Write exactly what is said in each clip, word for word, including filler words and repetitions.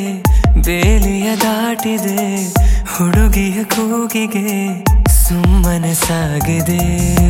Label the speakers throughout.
Speaker 1: ಬೇಲಿಯ ದಾಟಿದೆ ಹುಡುಗಿಯ ಕೂಗಿಗೆ ಸುಮ್ಮನೆ ಸಾಗಿದೆ.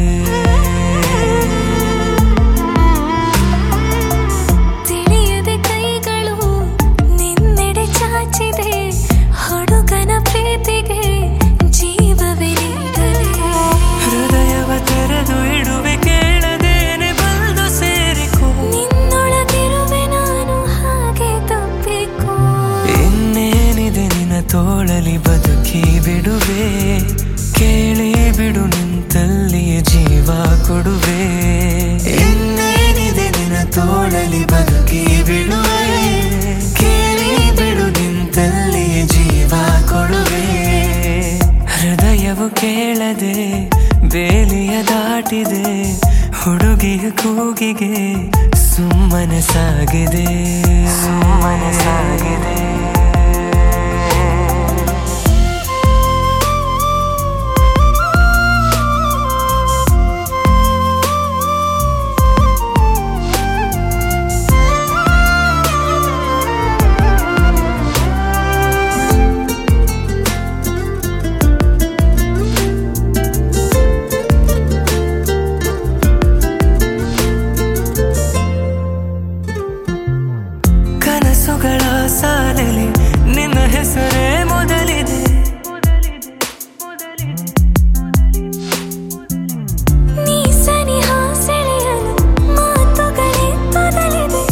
Speaker 2: ತಿಳಿಯದೆ ಕೈಗಳು ನಿನ್ನೆಡೆ ಚಾಚಿದೆ ಹುಡುಗನ ಪ್ರೀತಿಗೆ ಜೀವವೇ ನೀಡದೆ.
Speaker 1: ಹೃದಯವ ತೆರೆದು ಇಡುವೆ ಕೇಳದೇನೆ ಬಂದು ಸೇರಿಕೋ.
Speaker 2: ನಿನ್ನೊಳಗಿರುವೆ ನಾನು ಹಾಗೆ ತಪ್ಪಿಕೋ.
Speaker 1: ಇನ್ನೇನಿದೆ ನಿನ್ನ ತೋಳಲಿ ಬದುಕಿ ಬಿಡುವೆ. ಕೇಳಿ ಬಿಡು ನಿಂತಲ್ಲಿಯೇ ಜೀವ ಕೊಡುವೆ. ಇನ್ನೇನಿದೆ ನಿನ್ನ ತೋಳಲಿ ಬದುಕಿ ಬಿಡುವೆ. ಕೇಳಿ ಬಿಡು ನಿಂತಲ್ಲಿಯೇ ಜೀವ ಕೊಡುವೆ. ಹೃದಯವು ಕೇಳದೆ ಬೇಲಿಯ ದಾಟಿದೆ ಹುಡುಗಿಯ ಕೂಗಿಗೆ ಸುಮ್ಮನೆ ಸಾಗಿದೆ ಸುಮ್ಮನೆ ಸಾಗಿದೆ. ಕನಸುಗಳ ಸಾಲಲಿ ನಿನ್ನ ಹೆಸರೇ ಮೊದಲಿದೆ.
Speaker 2: ನೀ ಸನಿಹ ಸೆಳೆಯಲು ಮಾತುಗಳೇ ತೊದಲಿದೆ.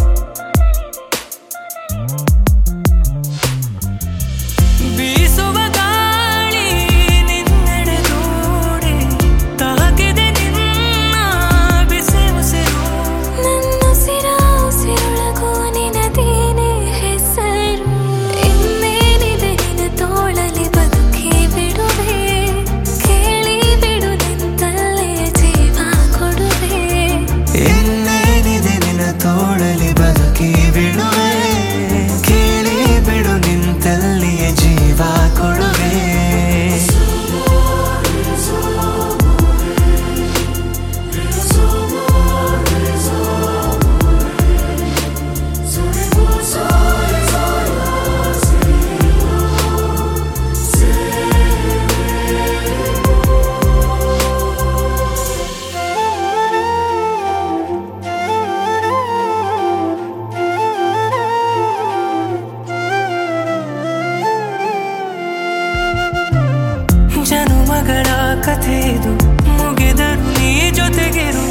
Speaker 1: ಬೀಸುವ ಗಾಳಿ ನಿನ್ನೆಡೆ ದೂಡಿ ತಾಕಿದೆ ನಿನ್ನ ಬಿಸಿ ಉಸಿರು.
Speaker 2: ನನ್ನುಸಿರ ಉಸಿರೊಳಗೂ ನಿನದೇನೆ ಹೆಸರು. ಇನ್ನೇನಿದೆ ನಿನ್ನ ತೋಳಲಿ ಬದುಕಿ ಬಿಡುವೆ. ಕೇಳಿ ಬಿಡು ನಿಂತಲ್ಲೇ ಜೀವ ಕೊಡುವೆ.
Speaker 1: ಇನ್ನೇನಿದೆ ನಿನ್ನ ತೋಳಲಿ ಬದುಕಿ ಬಿಡುವೆ. ಕೇಳಿ ಬಿಡು ನಿಂತಲ್ಲಿಯೇ ಜೀವ ಕೊಡುವೆ. ಜನುಮಗಳ ಕಥೆದು ಮುಗಿದರು ನೀ ಜೊತೆಗಿರು.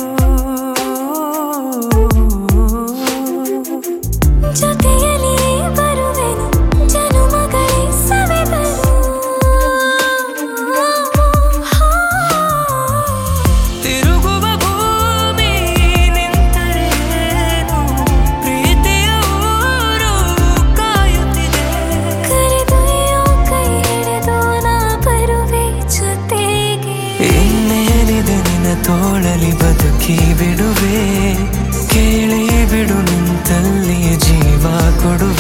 Speaker 2: ಜೊತೆಯಲ್ಲಿ ಬರುವೆನು ಜನುಮಗಳೇ ಸವೆದರು.
Speaker 1: ತಿರುಗುವ ಭೂಮಿ ನಿಂತರೇನು ಪ್ರೀತಿಯ ಊರು ಕಾಯುತ್ತಿದೆ.
Speaker 2: ಕರೆದೊಯ್ಯೋ ಕೈ ಹಿಡಿದು ನಾ ಬರುವೆ ಜೊತೆಗೆ.
Speaker 1: ಇನ್ನೇನಿದೆ ನಿನ್ನ ತೋಳಲಿ ಬದುಕಿ ಬಿಡುವೆ. ಕೇಳಿ ಬಿಡು ನಿಂತಲ್ಲಿಯೇ ಜೀವ ಕೊಡುವೆ.